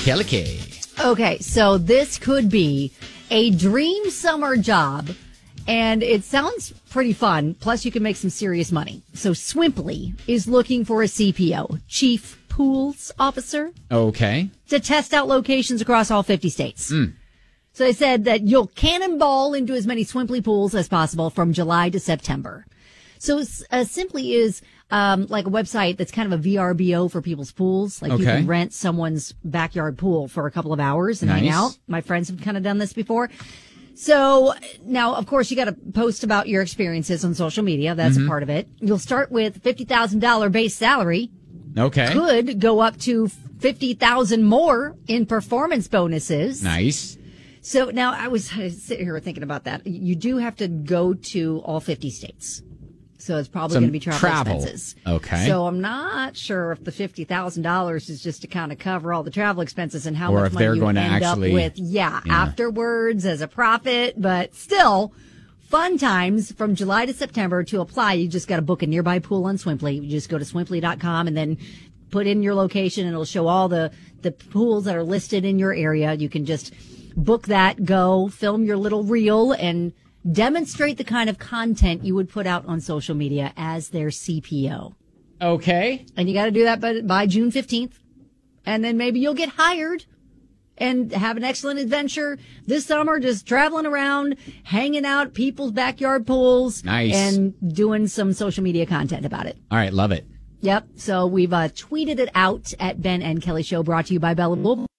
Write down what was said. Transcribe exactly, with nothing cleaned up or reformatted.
Kelly K. Okay, so this could be a dream summer job, and it sounds pretty fun. Plus, you can make some serious money. So Swimply is looking for a C P O, Chief Pools Officer. Okay. To test out locations across all fifty states. Mm. So they said that you'll cannonball into as many Swimply pools as possible from July to September. So uh, Simply is um, like a website that's kind of a V R B O for people's pools. Like okay. you can rent someone's backyard pool for a couple of hours and nice. hang out. My friends have kind of done this before. So now, of course, you got to post about your experiences on social media. That's mm-hmm. a part of it. You'll start with fifty thousand dollars base salary. Okay. Could go up to fifty thousand dollars more in performance bonuses. Nice. So now I was sitting here thinking about that. You do have to go to all fifty states. So it's probably going to be travel, travel expenses. Okay. So I'm not sure if the fifty thousand dollars is just to kind of cover all the travel expenses and how or much if money they're you going end to actually, up with. Yeah, yeah, afterwards as a profit. But still, fun times from July to September. To apply, you just got to book a nearby pool on Swimply. You just go to swimply dot com and then put in your location, and it'll show all the, the pools that are listed in your area. You can just book that, go, film your little reel, and demonstrate the kind of content you would put out on social media as their C P O. Okay. And you got to do that by, by June fifteenth. And then maybe you'll get hired and have an excellent adventure this summer, just traveling around, hanging out at people's backyard pools. Nice. And doing some social media content about it. All right, love it. Yep. So we've uh, tweeted it out at Ben and Kelly Show, brought to you by Bella Louisville.